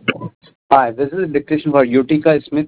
Hi, this is a dictation for Utica Smith,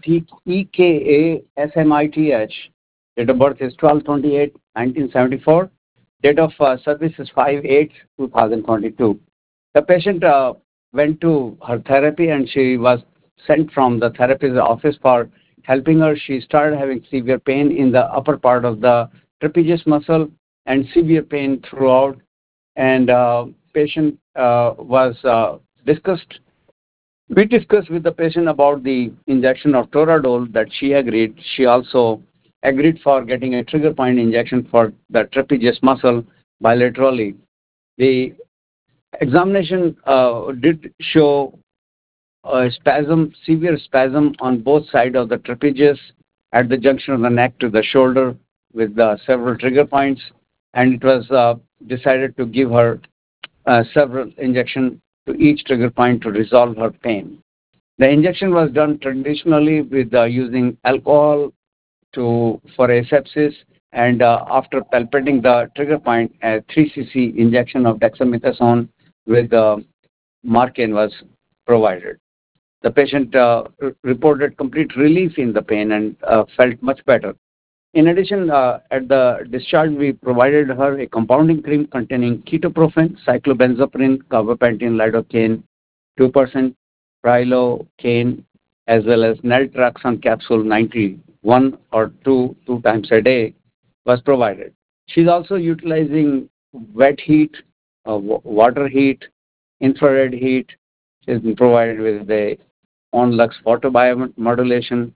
Utekasmith. Date of birth is 12/28, 1974. Date of service is 5/8/2022. The patient went to her therapy and she was sent from the therapist's office for helping her. She started having severe pain in the upper part of the trapezius muscle and severe pain throughout. And patient was discussed we discussed with the patient about the injection of Toradol that she agreed. She also agreed for getting a trigger point injection for the trapezius muscle bilaterally. The examination did show a spasm, severe spasm on both sides of the trapezius at the junction of the neck to the shoulder with several trigger points, and it was decided to give her several injections to each trigger point to resolve her pain. The injection was done traditionally with using alcohol for asepsis, and after palpating the trigger point, a 3 cc injection of dexamethasone with Marcaine was provided. The patient reported complete relief in the pain and felt much better. In addition, at the discharge, we provided her a compounding cream containing ketoprofen, cyclobenzaprine, carbapenem, lidocaine, 2% prilocaine, as well as naltrexone capsule 91 or 2 times a day was provided. She's also utilizing wet heat, water heat, infrared heat. She's been provided with a on-lux photobiomodulation.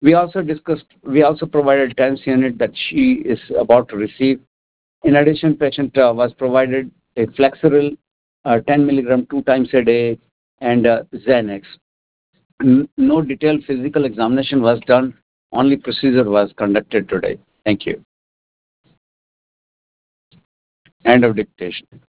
We also provided TENS unit that she is about to receive. In addition, patient was provided a Flexeril 10 milligram 2 times a day and Xanax. No detailed physical examination was done. Only procedure was conducted today. Thank you. End of dictation.